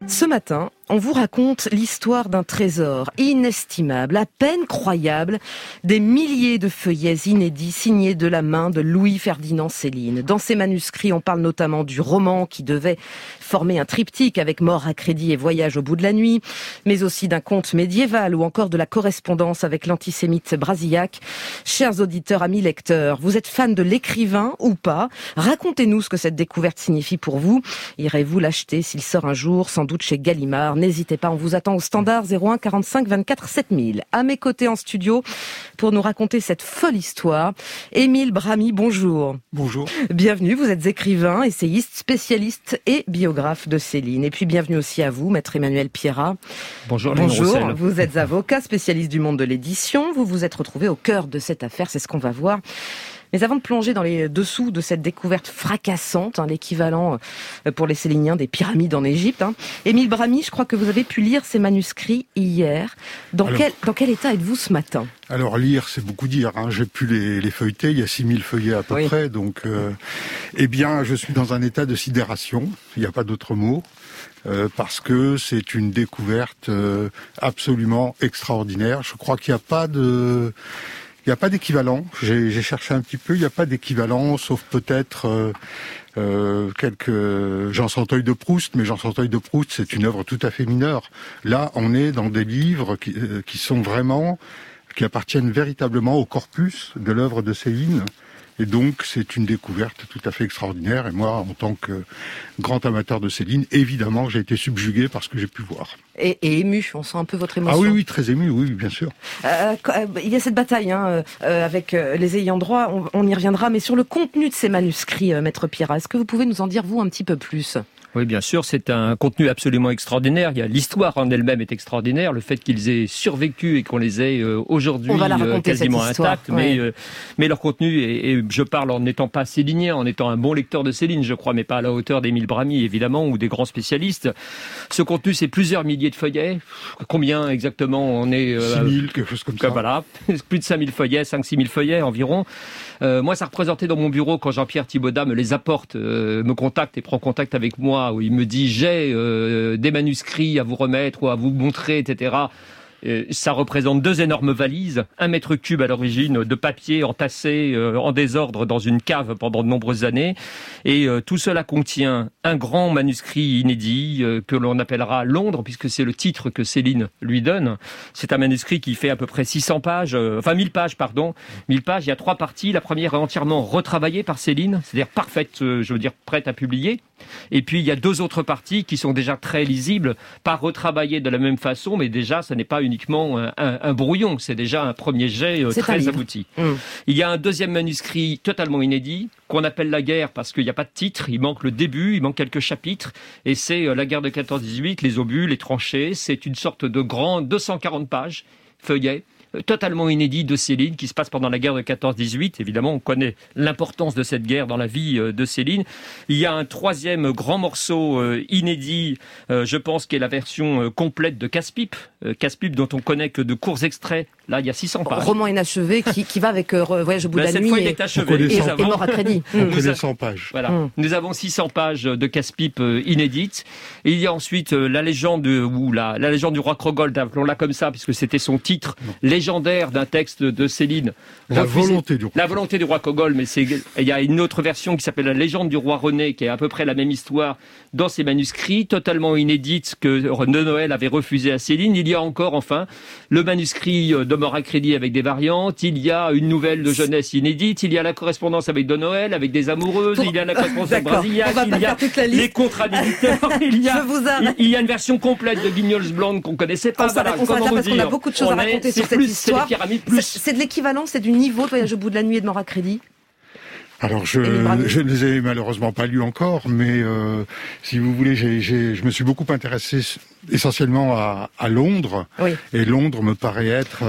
Ce matin, on vous raconte l'histoire d'un trésor inestimable, à peine croyable, des milliers de feuillets inédits signés de la main de Louis-Ferdinand Céline. Dans ces manuscrits, on parle notamment du roman qui devait former un triptyque avec Mort à crédit et Voyage au bout de la nuit, mais aussi d'un conte médiéval ou encore de la correspondance avec l'antisémite Brasillac. Chers auditeurs, amis lecteurs, vous êtes fan de l'écrivain ou pas? Racontez-nous ce que cette découverte signifie pour vous. Irez-vous l'acheter s'il sort un jour, sans doute chez Gallimard? N'hésitez pas, on vous attend au standard 01 45 24 7000. À mes côtés en studio, pour nous raconter cette folle histoire, Émile Bramy, bonjour. Bonjour. Bienvenue, vous êtes écrivain, essayiste, spécialiste et biographe de Céline. Et puis bienvenue aussi à vous, maître Emmanuel Pierrat. Bonjour. Bonjour, vous êtes avocat, spécialiste du monde de l'édition. Vous vous êtes retrouvé au cœur de cette affaire, c'est ce qu'on va voir. Mais avant de plonger dans les dessous de cette découverte fracassante, l'équivalent pour les Céliniens des pyramides en Égypte, Émile Bramy, je crois que vous avez pu lire ces manuscrits hier. Dans quel état êtes-vous ce matin? Alors lire, c'est beaucoup dire. J'ai pu les feuilleter, il y a 6000 feuillets à peu près, donc je suis dans un état de sidération, il n'y a pas d'autre mot. Parce que c'est une découverte absolument extraordinaire. Je crois qu'il n'y a pas d'équivalent. J'ai cherché un petit peu, il n'y a pas d'équivalent, sauf peut-être quelques Jean Santeuil de Proust, mais Jean Santeuil de Proust, c'est une œuvre tout à fait mineure. Là, on est dans des livres qui appartiennent véritablement au corpus de l'œuvre de Céline. Et donc, c'est une découverte tout à fait extraordinaire. Et moi, en tant que grand amateur de Céline, évidemment, j'ai été subjugué par ce que j'ai pu voir. Et ému, on sent un peu votre émotion. Ah oui, très ému, oui, bien sûr. Il y a cette bataille avec les ayants droit, on y reviendra. Mais sur le contenu de ces manuscrits, maître Pierrat, est-ce que vous pouvez nous en dire, vous, un petit peu plus ? Oui, bien sûr, c'est un contenu absolument extraordinaire. L'histoire en elle-même est extraordinaire. Le fait qu'ils aient survécu et qu'on les ait aujourd'hui quasiment intacts, mais leur contenu, et je parle en n'étant pas célinien, en étant un bon lecteur de Céline, je crois, mais pas à la hauteur d'Émile Bramy, évidemment, ou des grands spécialistes. Ce contenu, c'est plusieurs milliers de feuillets. Combien exactement on est 6000, quelque chose comme ça. Voilà, plus de 5000 feuillets, 5-6 000 feuillets environ. Moi, ça représentait dans mon bureau, quand Jean-Pierre Thibaudat me les apporte, me contacte et prend contact avec moi, où il me dit j'ai des manuscrits à vous remettre ou à vous montrer, etc. Ça représente 2 énormes valises, 1 mètre cube à l'origine de papier entassé en désordre dans une cave pendant de nombreuses années. Et tout cela contient un grand manuscrit inédit que l'on appellera Londres, puisque c'est le titre que Céline lui donne. C'est un manuscrit qui fait à peu près 1000 pages. Il y a 3 parties. La première est entièrement retravaillée par Céline, c'est-à-dire parfaite, prête à publier. Et puis il y a 2 autres parties qui sont déjà très lisibles, pas retravaillées de la même façon, mais déjà ça n'est pas uniquement un brouillon, c'est déjà un premier jet très abouti. Il y a un deuxième manuscrit totalement inédit, qu'on appelle La guerre parce qu'il n'y a pas de titre, il manque le début, il manque quelques chapitres, et c'est la guerre de 14-18, les obus, les tranchées, c'est une sorte de grand 240 pages, feuillet, totalement inédit de Céline, qui se passe pendant la guerre de 14-18. Évidemment, on connaît l'importance de cette guerre dans la vie de Céline. Il y a un 3e grand morceau inédit, je pense, qui est la version complète de Casse-Pipe. Casse-Pipe dont on connaît que de courts extraits. Là, il y a 600 pages. Roman inachevé qui va avec Voyage au bout de la nuit. Cette fois, il est achevé. Et Mort à crédit. On connaît 100 pages. Voilà. Nous avons 600 pages de Casse-Pipe inédites. Et il y a ensuite la légende la légende du roi Krogold, appelons-la comme ça, puisque c'était son titre légendaire d'un texte de Céline. La volonté du roi Krogold, mais il y a une autre version qui s'appelle la légende du roi René, qui est à peu près la même histoire dans ses manuscrits, totalement inédite, que de Noël avait refusé à Céline. Il y a encore, enfin, le manuscrit de Mort à crédit avec des variantes, il y a une nouvelle de jeunesse inédite, il y a la correspondance avec de Noël, avec des amoureuses, il y a la correspondance avec Brasillac, il y a les contradicteurs, il y a une version complète de Guignols Blonde qu'on connaissait pas. On a beaucoup de choses à raconter sur cette histoire. C'est de l'équivalent, c'est du niveau de Voyage au bout de la nuit et de Mort à crédit. Alors je ne les ai malheureusement pas lus encore, mais si vous voulez, je me suis beaucoup intéressé essentiellement à Londres, et Londres me paraît être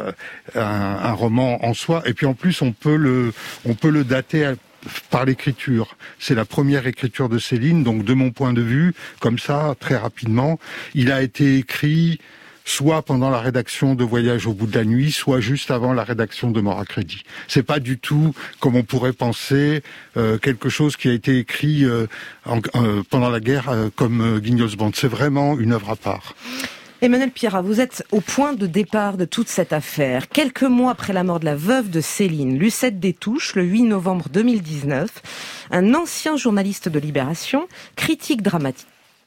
un roman en soi. Et puis en plus, on peut le dater par l'écriture. C'est la première écriture de Céline, donc de mon point de vue, comme ça, très rapidement, il a été écrit soit pendant la rédaction de Voyage au bout de la nuit, soit juste avant la rédaction de Mort à crédit. C'est pas du tout, comme on pourrait penser, quelque chose qui a été écrit pendant la guerre comme Guignol's Band. C'est vraiment une œuvre à part. Emmanuel Pierrat, vous êtes au point de départ de toute cette affaire. Quelques mois après la mort de la veuve de Céline, Lucette Détouche, le 8 novembre 2019, un ancien journaliste de Libération, critique dramatique,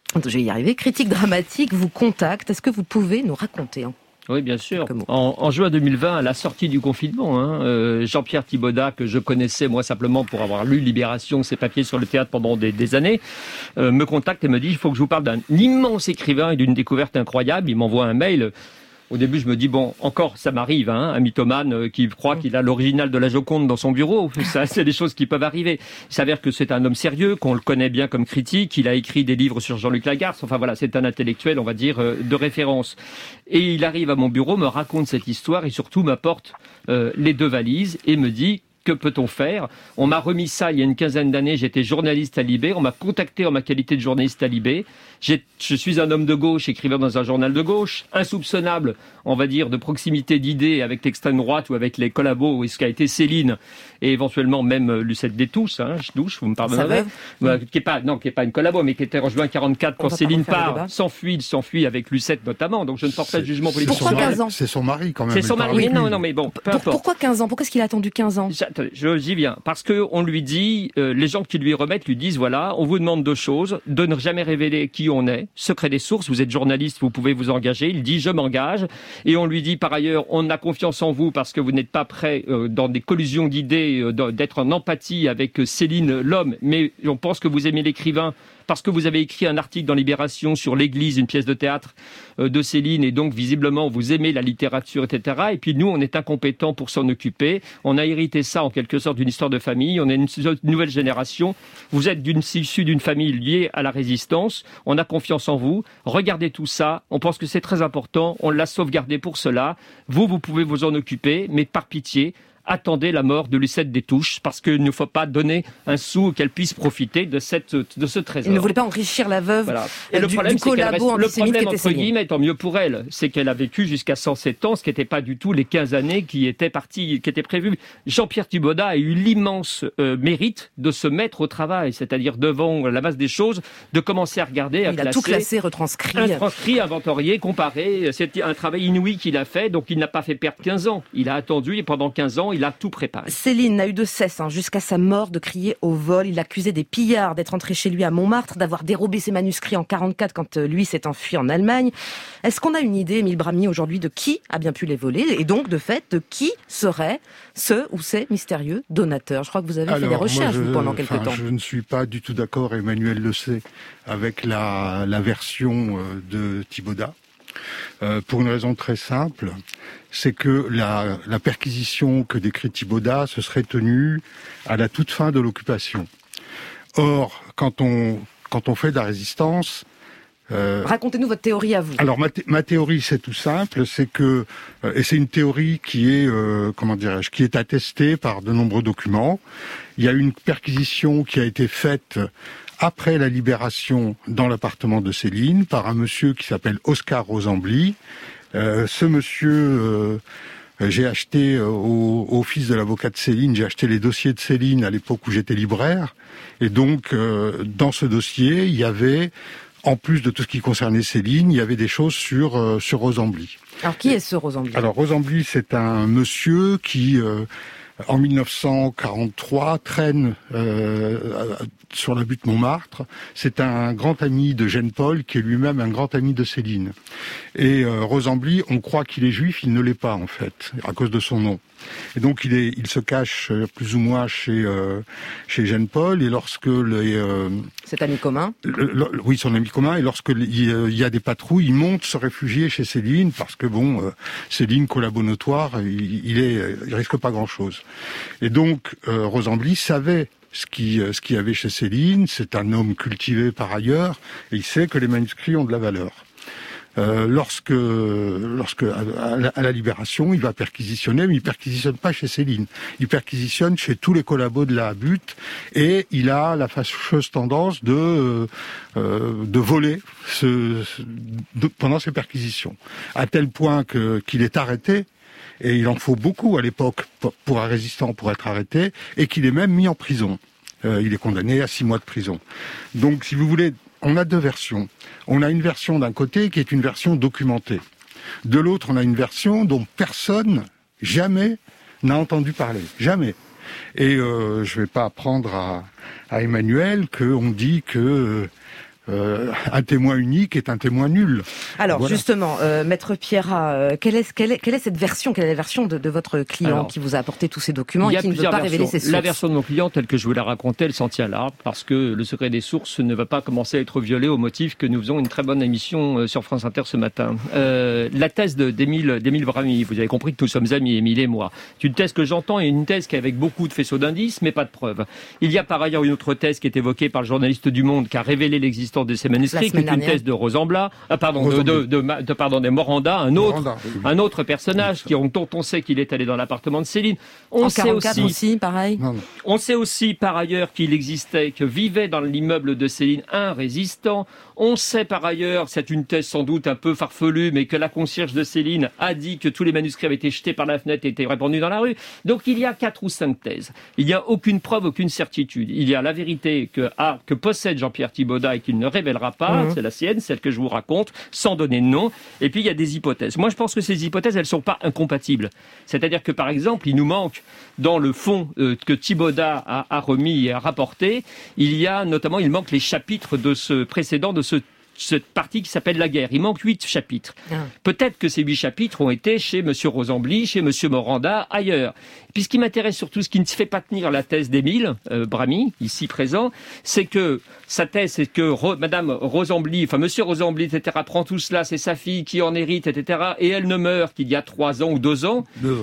vous contacte. Est-ce que vous pouvez nous raconter Oui, bien sûr. En juin 2020, à la sortie du confinement, Jean-Pierre Thibaudat, que je connaissais moi simplement pour avoir lu Libération, ses papiers sur le théâtre pendant des années, me contacte et me dit « il faut que je vous parle d'un immense écrivain et d'une découverte incroyable ». Il m'envoie un mail. Au début, je me dis, bon, encore, ça m'arrive, un mythomane qui croit qu'il a l'original de la Joconde dans son bureau. Ça, c'est des choses qui peuvent arriver. Il s'avère que c'est un homme sérieux, qu'on le connaît bien comme critique. Il a écrit des livres sur Jean-Luc Lagarce. Enfin voilà, c'est un intellectuel, on va dire, de référence. Et il arrive à mon bureau, me raconte cette histoire et surtout m'apporte les 2 valises et me dit, que peut-on faire ? On m'a remis ça il y a une quinzaine d'années, j'étais journaliste à Libé, on m'a contacté en ma qualité de journaliste à Libé. Je suis un homme de gauche, écrivain dans un journal de gauche, insoupçonnable, on va dire, de proximité d'idées avec l'extrême droite ou avec les collabos, et ce qu'a été Céline, et éventuellement même Lucette Détouche, vous me pardonnerez, qui est pas une collabo, mais qui était en juin 44 quand Céline part, s'enfuit avec Lucette notamment, donc je ne porte pas de jugement politique. Pourquoi 15 ans ? C'est son mari quand même. C'est son mari, non, mais bon, peu importe. Pourquoi 15 ans ? Pourquoi est-ce qu'il a attendu 15 ans ? J'y viens. Parce que on lui dit, les gens qui lui remettent lui disent, voilà, on vous demande 2 choses, de ne jamais révéler qui on est, secret des sources, vous êtes journaliste, vous pouvez vous engager. Il dit, je m'engage. Et on lui dit, par ailleurs, on a confiance en vous parce que vous n'êtes pas prêt dans des collisions d'idées, d'être en empathie avec Céline, l'homme, mais on pense que vous aimez l'écrivain parce que vous avez écrit un article dans Libération sur l'Église, une pièce de théâtre de Céline, et donc visiblement vous aimez la littérature, etc. Et puis nous, on est incompétents pour s'en occuper. On a hérité ça en quelque sorte d'une histoire de famille. On est une nouvelle génération. Vous êtes issu d'une famille liée à la résistance. On a confiance en vous. Regardez tout ça. On pense que c'est très important. On l'a sauvegardé pour cela. Vous pouvez vous en occuper, mais par pitié, attendez la mort de Lucette Détouche, parce qu'il ne faut pas donner un sou qu'elle puisse profiter de ce trésor. Il ne voulait pas enrichir la veuve et le problème, du collabo antisémite qui était Céline. Entre guillemets, tant mieux pour elle, c'est qu'elle a vécu jusqu'à 107 ans, ce qui n'était pas du tout les 15 années qui étaient prévues. Jean-Pierre Thibaudat a eu l'immense mérite de se mettre au travail, c'est-à-dire devant la masse des choses, de commencer à regarder, à classer. Il a tout classé, retranscrit, inventorié, comparé. C'est un travail inouï qu'il a fait, donc il n'a pas fait perdre 15 ans. Il a attendu et pendant 15 ans, il a tout préparé. Céline n'a eu de cesse, jusqu'à sa mort, de crier au vol. Il accusait des pillards d'être entrés chez lui à Montmartre, d'avoir dérobé ses manuscrits en 44 quand lui s'est enfui en Allemagne. Est-ce qu'on a une idée, Émile Bramy, aujourd'hui, de qui a bien pu les voler et donc, de fait, de qui seraient ce ou ces mystérieux donateurs ? Je crois que vous avez fait des recherches pendant quelques temps. Je ne suis pas du tout d'accord, Emmanuel le sait, avec la version de Thibaudat. Pour une raison très simple, c'est que la perquisition que décrit Thibaudat se serait tenue à la toute fin de l'occupation. Or, quand on fait de la résistance... Racontez-nous votre théorie à vous. Alors, ma théorie, c'est tout simple, c'est que... et c'est une théorie qui est, qui est attestée par de nombreux documents. Il y a une perquisition qui a été faite après la libération dans l'appartement de Céline par un monsieur qui s'appelle Oscar Rosembly. Ce monsieur, j'ai acheté au fils de l'avocat de Céline, j'ai acheté les dossiers de Céline à l'époque où j'étais libraire. Et donc, dans ce dossier, il y avait, en plus de tout ce qui concernait Céline, il y avait des choses sur Rosembly. Alors, qui est ce Rosembly ? Alors, Rosembly, c'est un monsieur qui... en 1943, traîne sur la butte Montmartre. C'est un grand ami de Jean Paul, qui est lui-même un grand ami de Céline. Et Rosembly, on croit qu'il est juif, il ne l'est pas en fait, à cause de son nom. Et donc il se cache plus ou moins chez Jean Paul, et lorsque cet ami commun, oui, son ami commun, et lorsque il y a des patrouilles, il monte se réfugier chez Céline parce que Céline, collabo notoire, il risque pas grand-chose. Et donc Rosembly savait ce qu'il y avait chez Céline. C'est un homme cultivé par ailleurs, et il sait que les manuscrits ont de la valeur. lorsque à la Libération, il va perquisitionner, mais il perquisitionne pas chez Céline. Il perquisitionne chez tous les collabos de la Butte, et il a la fâcheuse tendance de voler pendant ces perquisitions, à tel point qu'il est arrêté. Et il en faut beaucoup à l'époque pour un résistant pour être arrêté, et qu'il est même mis en prison. Il est condamné à 6 mois de prison. Donc, si vous voulez, on a deux versions. On a une version d'un côté qui est une version documentée. De l'autre, on a une version dont personne, jamais, n'a entendu parler. Jamais. Et je vais pas apprendre à Emmanuel qu'on dit que un témoin unique est un témoin nul. Alors voilà. Justement, Maître Pierrat, quelle est cette version? Quelle est la version de votre client qui vous a apporté tous ces documents et qui ne veut pas révéler ses sources? La version de mon client, telle que je vous la racontais, elle s'en tient là, parce que le secret des sources ne va pas commencer à être violé au motif que nous faisons une très bonne émission sur France Inter ce matin. La thèse d'Émile Brami, vous avez compris que nous sommes amis, Émile et moi. C'est une thèse que j'entends et une thèse qui est avec beaucoup de faisceaux d'indices, mais pas de preuves. Il y a par ailleurs une autre thèse qui est évoquée par le journaliste du Monde, qui a révélé l'existence de ces manuscrits, qui est une thèse de Rosemblat, des Moranda, un autre personnage dont on sait qu'il est allé dans l'appartement de Céline. On sait aussi, pareil. Non. On sait aussi par ailleurs que vivait dans l'immeuble de Céline un résistant. On sait par ailleurs, c'est une thèse sans doute un peu farfelue, mais que la concierge de Céline a dit que tous les manuscrits avaient été jetés par la fenêtre et étaient répandus dans la rue. Donc il y a 4 ou 5 thèses. Il n'y a aucune preuve, aucune certitude. Il y a la vérité que possède Jean-Pierre Thibaudat et qu'il ne révélera pas, c'est la sienne, celle que je vous raconte, sans donner de nom. Et puis il y a des hypothèses. Moi je pense que ces hypothèses, elles ne sont pas incompatibles. C'est-à-dire que par exemple, il nous manque dans le fond que Thibaudat a remis et a rapporté, il manque les chapitres de ce précédent, de cette partie qui s'appelle la guerre. Il manque 8 chapitres. Peut-être que ces 8 chapitres ont été chez M. Rosembly, chez M. Moranda, ailleurs. Puis ce qui m'intéresse surtout, ce qui ne fait pas tenir la thèse d'Émile Brami, ici présent, c'est que sa thèse, c'est que Madame Rosembly, enfin M. Rosembly, etc., prend tout cela, c'est sa fille qui en hérite, etc., et elle ne meurt qu'il y a 3 ans ou 2 ans.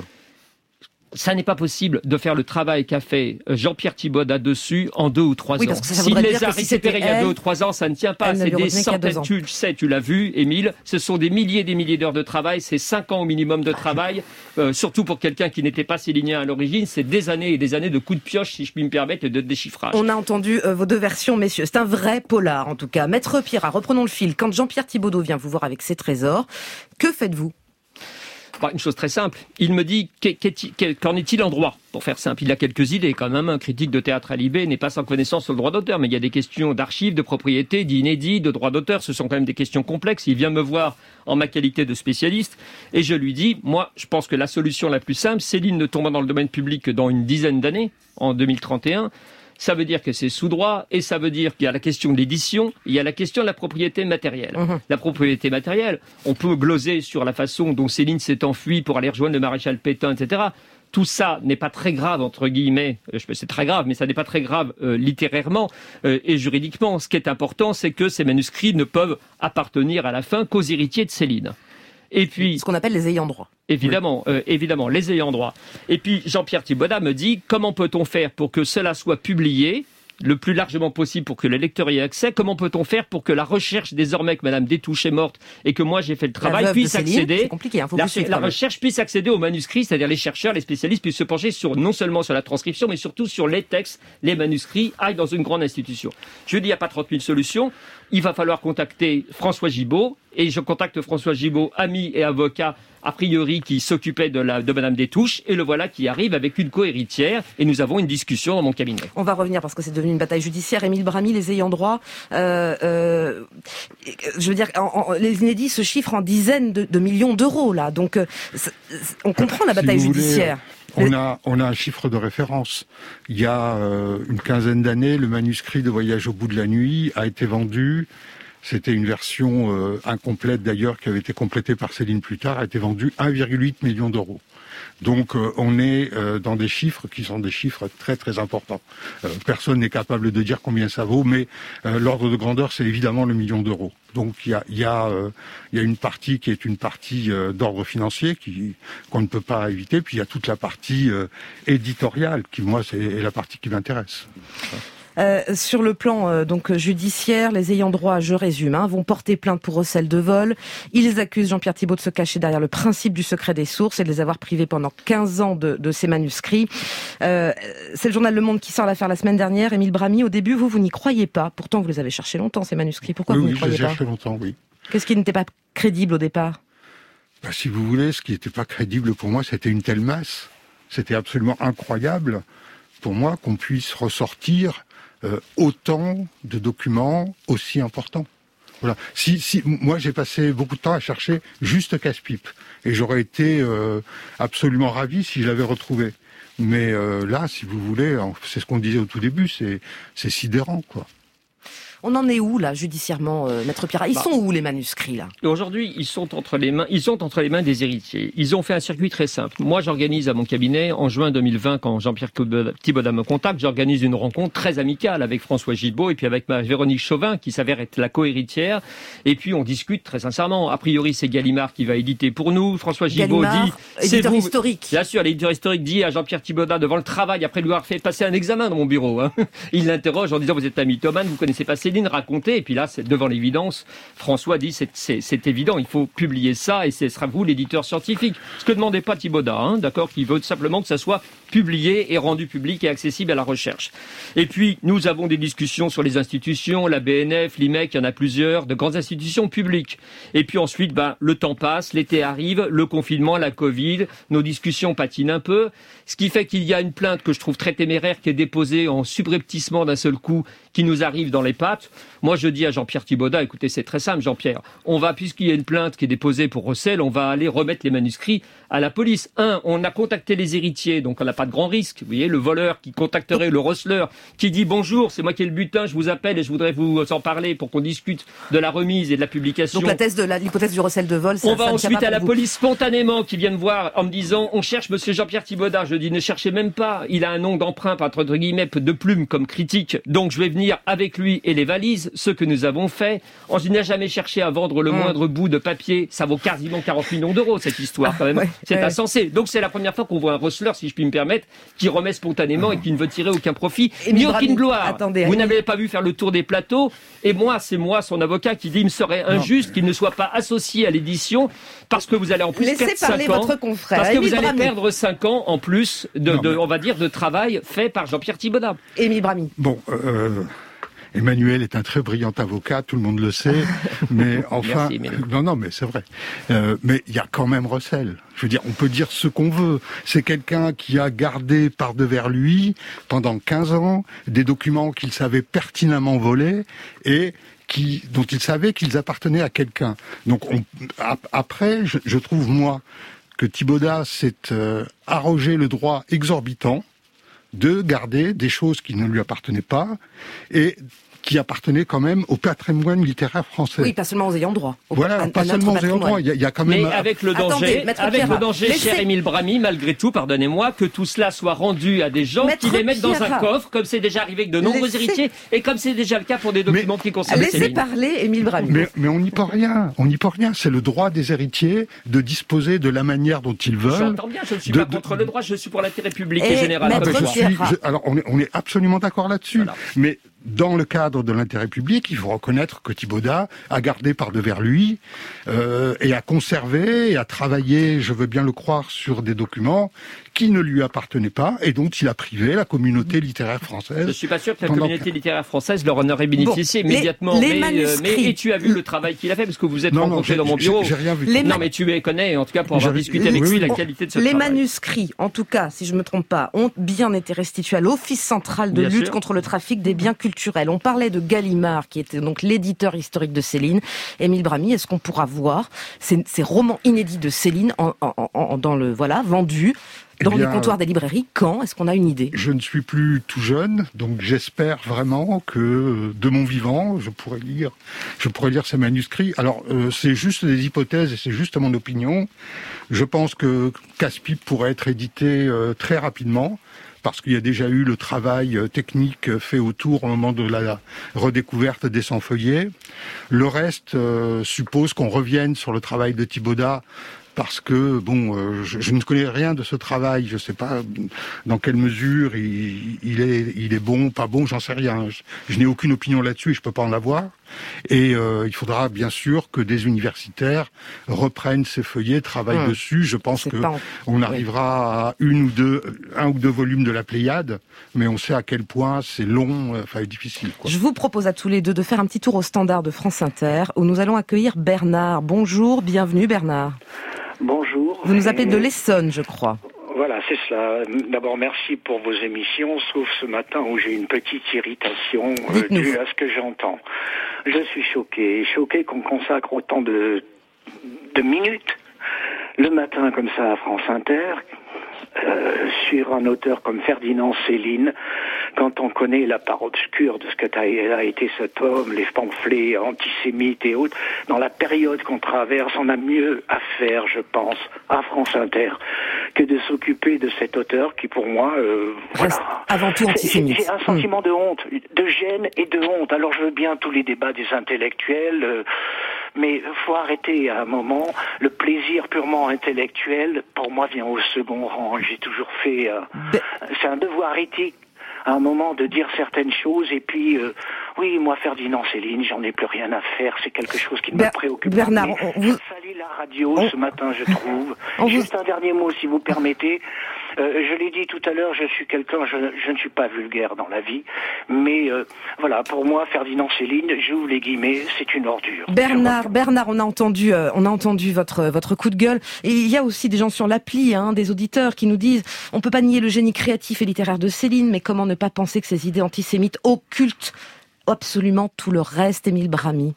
Ça n'est pas possible de faire le travail qu'a fait Jean-Pierre Thibaudat dessus en 2 ou 3 ans. S'il les a récupérés il y a 2 ou 3 ans, ça ne tient pas. C'est des centaines, tu l'as vu, Émile, ce sont des milliers d'heures de travail, c'est 5 ans au minimum de travail, surtout pour quelqu'un qui n'était pas sélinien à l'origine, c'est des années et des années de coups de pioche, si je puis me permettre, et de déchiffrage. On a entendu vos deux versions, messieurs. C'est un vrai polar, en tout cas. Maître Pierrat, reprenons le fil. Quand Jean-Pierre Thibaudat vient vous voir avec ses trésors, que faites-vous ? Une chose très simple, il me dit qu'en est-il en droit, pour faire simple. Il a quelques idées quand même, un critique de théâtre à Libé n'est pas sans connaissance sur le droit d'auteur, mais il y a des questions d'archives, de propriété, d'inédit, de droit d'auteur, ce sont quand même des questions complexes. Il vient me voir en ma qualité de spécialiste, et je lui dis, moi, je pense que la solution la plus simple, Céline ne tombera dans le domaine public que dans une dizaine d'années, en 2031, ça veut dire que c'est sous droit, et ça veut dire qu'il y a la question de l'édition, il y a la question de la propriété matérielle. La propriété matérielle, on peut gloser sur la façon dont Céline s'est enfuie pour aller rejoindre le maréchal Pétain, etc. Tout ça n'est pas très grave, entre guillemets, c'est très grave, mais ça n'est pas très grave littérairement et juridiquement. Ce qui est important, c'est que ces manuscrits ne peuvent appartenir à la fin qu'aux héritiers de Céline. Et puis, ce qu'on appelle les ayants droit. Évidemment, évidemment, les ayants droit. Et puis, Jean-Pierre Thibaudat me dit, comment peut-on faire pour que cela soit publié le plus largement possible pour que le lecteur y ait accès? Comment peut-on faire pour que la recherche, désormais que Madame Destouches est morte et que moi j'ai fait le travail, puisse accéder, c'est compliqué, la recherche puisse accéder aux manuscrits, c'est-à-dire les chercheurs, les spécialistes puissent se pencher non seulement sur la transcription, mais surtout sur les textes, les manuscrits, aillent dans une grande institution. Je dis, il n'y a pas 30 000 solutions. Il va falloir contacter François Gibault, et je contacte François Gibault, ami et avocat, a priori, qui s'occupait de Madame Destouches, et le voilà qui arrive avec une co-héritière, et nous avons une discussion dans mon cabinet. On va revenir parce que c'est devenu une bataille judiciaire. Émile Brami, les ayants droit, je veux dire, les inédits se chiffrent en dizaines de millions d'euros, là. Donc, on comprend la bataille judiciaire. On a un chiffre de référence. Il y a une quinzaine d'années, le manuscrit de Voyage au bout de la nuit a été vendu. C'était une version incomplète d'ailleurs, qui avait été complétée par Céline plus tard, a été vendue 1,8 million d'euros. Donc on est dans des chiffres qui sont des chiffres très très importants. Personne n'est capable de dire combien ça vaut, mais l'ordre de grandeur, c'est évidemment le million d'euros. Donc il y a une partie qui est une partie d'ordre financier qu'on ne peut pas éviter, puis il y a toute la partie éditoriale qui, moi, c'est la partie qui m'intéresse. Sur le plan donc judiciaire, les ayants droit, je résume, vont porter plainte pour recel de vol. Ils accusent Jean-Pierre Thibaud de se cacher derrière le principe du secret des sources et de les avoir privés pendant 15 ans de ces manuscrits. C'est le journal Le Monde qui sort l'affaire la semaine dernière. Émile Bramy, au début, vous n'y croyez pas. Pourtant, vous les avez cherchés longtemps, ces manuscrits. Pourquoi vous n'y croyez pas ? Oui, je les ai cherchés longtemps, oui. Qu'est-ce qui n'était pas crédible au départ ? Si vous voulez, ce qui n'était pas crédible pour moi, c'était une telle masse. C'était absolument incroyable pour moi qu'on puisse ressortir autant de documents aussi importants. Voilà. Moi, j'ai passé beaucoup de temps à chercher juste Casse-Pipe. Et j'aurais été absolument ravi si je l'avais retrouvé. Mais là, si vous voulez, c'est ce qu'on disait au tout début, c'est sidérant, quoi. On en est où, là, judiciairement, Maître Pierrat ? Ils sont où, les manuscrits, là ? Aujourd'hui, ils sont entre les mains des héritiers. Ils ont fait un circuit très simple. Moi, j'organise à mon cabinet, en juin 2020, quand Jean-Pierre Thibaudat me contacte, j'organise une rencontre très amicale avec François Gibault et puis avec Véronique Chauvin, qui s'avère être la co-héritière. Et puis, on discute très sincèrement. A priori, c'est Gallimard qui va éditer pour nous. François Gibault dit... éditeur historique. Bien sûr, l'éditeur historique dit à Jean-Pierre Thibaudat, devant le travail, après lui avoir fait passer un examen dans mon bureau, il l'interroge en disant, vous êtes un mythomane, vous connaissez pas Céline, racontez. Et puis là, c'est devant l'évidence. François dit, c'est évident, il faut publier ça et ce sera vous l'éditeur scientifique. Ce que demandait pas Thibaudat, d'accord, qui veut simplement que ça soit publié et rendu public et accessible à la recherche. Et puis, nous avons des discussions sur les institutions, la BNF, l'IMEC, il y en a plusieurs, de grandes institutions publiques. Et puis ensuite, le temps passe, l'été arrive, le confinement, la Covid, nos discussions patinent un peu, ce qui fait qu'il y a une plainte que je trouve très téméraire qui est déposée en subrepticement d'un seul coup, qui nous arrive dans les pattes. Moi, je dis à Jean-Pierre Thibaudat, écoutez, c'est très simple, Jean-Pierre, puisqu'il y a une plainte qui est déposée pour recel, on va aller remettre les manuscrits à la police. On a contacté les héritiers, donc on n'a pas de grand risque. Vous voyez, le voleur qui contacterait le receleur, qui dit bonjour, c'est moi qui ai le butin, je vous appelle et je voudrais vous en parler pour qu'on discute de la remise et de la publication. Donc l'hypothèse du recel de vol, on va ensuite à la police spontanément qui vient me voir en me disant, on cherche monsieur Jean-Pierre Thibaudat. Je dis, ne cherchez même pas, il a un nom d'emprunt, entre guillemets, de plume comme critique, donc je vais venir avec lui et les valises, ce que nous avons fait. Je n'ai jamais cherché à vendre le moindre bout de papier, ça vaut quasiment 40 millions d'euros cette histoire quand même, c'est insensé. Donc c'est la première fois qu'on voit un receleur, si je puis me permettre, qui remet spontanément et qui ne veut tirer aucun profit, ni aucune gloire. Vous n'avez pas vu faire le tour des plateaux, et c'est moi, son avocat, qui dit il me serait injuste qu'il ne soit pas associé à l'édition, parce que vous allez en plus perdre 5 ans, votre confrère. parce que vous allez perdre 5 ans en plus on va dire, de travail fait par Jean-Pierre Thibaudat. Émile Bramy. Bon, Emmanuel est un très brillant avocat, tout le monde le sait, mais enfin, merci, non, mais c'est vrai. Mais il y a quand même recel. Je veux dire, on peut dire ce qu'on veut. C'est quelqu'un qui a gardé par devers lui, pendant 15 ans, des documents qu'il savait pertinemment voler et dont il savait qu'ils appartenaient à quelqu'un. Donc après, je trouve, moi, que Thibaudat s'est arrogé le droit exorbitant de garder des choses qui ne lui appartenaient pas et qui appartenaient quand même au patrimoine littéraire français. Oui, pas seulement aux ayants droit. Voilà, pas seulement aux ayants droit. Il y a quand même... Mais avec le danger, cher Émile Bramy, malgré tout, pardonnez-moi, que tout cela soit rendu à des gens qui les mettent dans un coffre, comme c'est déjà arrivé avec de nombreux héritiers, et comme c'est déjà le cas pour des documents qui concernent Céline. Laissez parler Émile Bramy. Mais on n'y peut rien. On n'y peut rien. C'est le droit des héritiers de disposer de la manière dont ils veulent. J'entends bien, je ne suis pas contre le droit, je suis pour l'intérêt public et général. Alors, on est absolument d'accord là-dessus. Voilà. Mais dans le cadre de l'intérêt public, il faut reconnaître que Thibaudat a gardé par devers lui et a conservé et a travaillé, je veux bien le croire, sur des documents qui ne lui appartenaient pas et dont il a privé la communauté littéraire française. Je ne suis pas sûr que la communauté littéraire française leur en aurait bénéficié immédiatement. Mais tu as vu le travail qu'il a fait parce que vous êtes rencontré dans mon bureau. J'ai rien vu. Non, mais tu les connais, en tout cas pour avoir discuté avec lui, la qualité de ce travail. Les manuscrits, en tout cas, si je ne me trompe pas, ont bien été restitués à l'Office central de lutte contre le trafic des biens culturels. On parlait de Gallimard, qui était donc l'éditeur historique de Céline. Émile Bramy, est-ce qu'on pourra voir ces romans inédits de Céline vendus dans les comptoirs des librairies? Quand? Est-ce qu'on a une idée? Je ne suis plus tout jeune, donc j'espère vraiment que de mon vivant, je pourrais lire ces manuscrits. Alors, c'est juste des hypothèses et c'est juste mon opinion. Je pense que Casse-Pipe pourrait être édité très rapidement, parce qu'il y a déjà eu le travail technique fait autour au moment de la redécouverte des 100 feuillets. Le reste suppose qu'on revienne sur le travail de Thibaudat parce que je ne connais rien de ce travail. Je ne sais pas dans quelle mesure il est bon, pas bon, j'en sais rien. Je n'ai aucune opinion là-dessus et je peux pas en avoir. Et il faudra bien sûr que des universitaires reprennent ces feuillets, travaillent dessus. Je pense on arrivera à un ou deux volumes de la Pléiade, mais on sait à quel point c'est long, et difficile. Je vous propose à tous les deux de faire un petit tour au standard de France Inter, où nous allons accueillir Bernard. Bonjour, bienvenue Bernard. Bonjour. Vous nous appelez de l'Essonne, je crois. Voilà, c'est cela. D'abord, merci pour vos émissions, sauf ce matin où j'ai une petite irritation due à ce que j'entends. Je suis choqué qu'on consacre autant de minutes le matin comme ça à France Inter sur un auteur comme Ferdinand Céline, quand on connaît la part obscure de ce qu'a été cet homme, les pamphlets antisémites et autres, dans la période qu'on traverse, on a mieux à faire, je pense, à France Inter, que de s'occuper de cet auteur qui, pour moi, reste avant tout antisémite. J'ai un sentiment de honte, de gêne et de honte. Alors je veux bien tous les débats des intellectuels, mais faut arrêter à un moment. Le plaisir purement intellectuel, pour moi, vient au second rang. J'ai toujours fait... c'est un devoir éthique à un moment de dire certaines choses et puis oui, moi Ferdinand Céline, j'en ai plus rien à faire, c'est quelque chose qui ne me préoccupe pas. Bernard, ça salit la radio ce matin, je trouve. Juste un dernier mot si vous permettez. Je l'ai dit tout à l'heure, je suis quelqu'un, je ne suis pas vulgaire dans la vie, mais voilà, pour moi Ferdinand Céline, j'ouvre les guillemets, c'est une ordure. Bernard, on a entendu votre coup de gueule, et il y a aussi des gens sur l'appli, des auditeurs qui nous disent, on peut pas nier le génie créatif et littéraire de Céline, mais comment ne pas penser que ces idées antisémites occultent absolument tout le reste, Émile Bramy?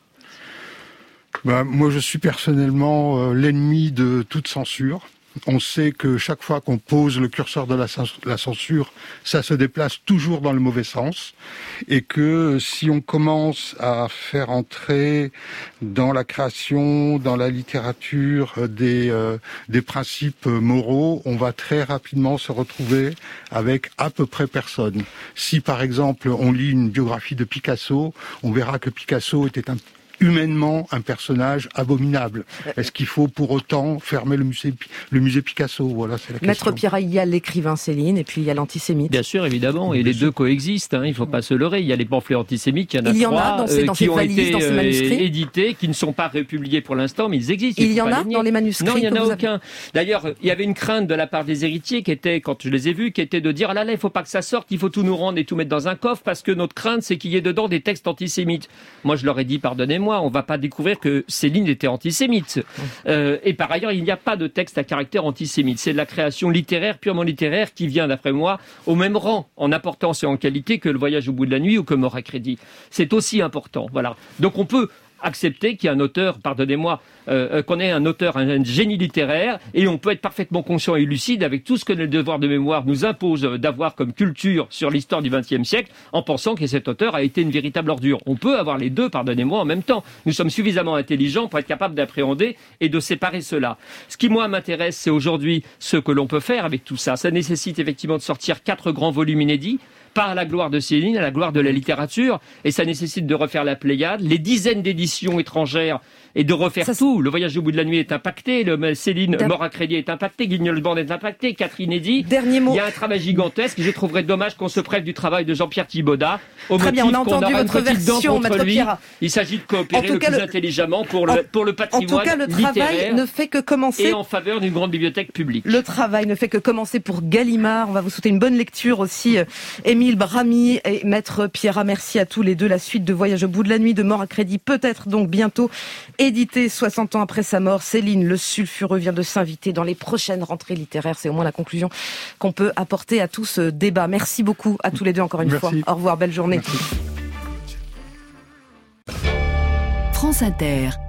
Moi, je suis personnellement l'ennemi de toute censure. On sait que chaque fois qu'on pose le curseur de la censure, ça se déplace toujours dans le mauvais sens, et que si on commence à faire entrer dans la création, dans la littérature, des principes moraux, on va très rapidement se retrouver avec à peu près personne. Si par exemple on lit une biographie de Picasso, on verra que Picasso était humainement un personnage abominable. Est-ce qu'il faut pour autant fermer le musée Picasso? Voilà, c'est la question. Maître Pierrat, il y a l'écrivain Céline et puis il y a l'antisémite. Bien sûr, évidemment, et les deux coexistent, il ne faut pas se leurrer. Il y a les pamphlets antisémites, il y en a trois qui ont été édités, qui ne sont pas republiés pour l'instant, mais ils existent. Il y en a dans les manuscrits? Non, il n'y en a aucun. D'ailleurs, il y avait une crainte de la part des héritiers qui était, quand je les ai vus, qui était de dire, ah là là, il ne faut pas que ça sorte, il faut tout nous rendre et tout mettre dans un coffre, parce que notre crainte, c'est qu'il y ait dedans des textes antisémites. Moi, je leur ai dit, pardonnez-moi, on va pas découvrir que Céline était antisémite. Et par ailleurs, il n'y a pas de texte à caractère antisémite. C'est de la création littéraire, purement littéraire, qui vient, d'après moi, au même rang, en importance et en qualité que Le Voyage au bout de la nuit ou que Mort à crédit. C'est aussi important. Voilà. Donc on peut accepter qu'il y a un auteur, pardonnez-moi, qu'on ait un auteur, un génie littéraire, et on peut être parfaitement conscient et lucide avec tout ce que le devoir de mémoire nous impose d'avoir comme culture sur l'histoire du XXe siècle, en pensant que cet auteur a été une véritable ordure. On peut avoir les deux, pardonnez-moi, en même temps. Nous sommes suffisamment intelligents pour être capables d'appréhender et de séparer cela. Ce qui, moi, m'intéresse, c'est aujourd'hui ce que l'on peut faire avec tout ça. Ça nécessite effectivement de sortir 4 grands volumes inédits, pas à la gloire de Céline, à la gloire de la littérature, et ça nécessite de refaire la Pléiade, les dizaines d'éditions étrangères, et de refaire tout. Le Voyage au bout de la nuit est impacté, Céline, Mort à crédit est impacté, Guignol-Bande est impacté, Catherine Eddy. Dernier mot. Il y a un travail gigantesque, et je trouverais dommage qu'on se prive du travail de Jean-Pierre Thibaudat, au Très motif bien, on a entendu votre version, Maître Pierrat. Il s'agit de coopérer le plus intelligemment pour le patrimoine littéraire. En tout cas, le travail ne fait que commencer. Et en faveur d'une grande bibliothèque publique. Le travail ne fait que commencer pour Gallimard. On va vous souhaiter une bonne lecture aussi, Émile Bramy et Maître Pierrat. Merci à tous les deux. La suite de Voyage au bout de la nuit, de Mort à crédit, peut-être donc bientôt édité 60 ans après sa mort. Céline Le Sulfureux vient de s'inviter dans les prochaines rentrées littéraires. C'est au moins la conclusion qu'on peut apporter à tout ce débat. Merci beaucoup à tous les deux encore une fois. Au revoir, belle journée. France Inter.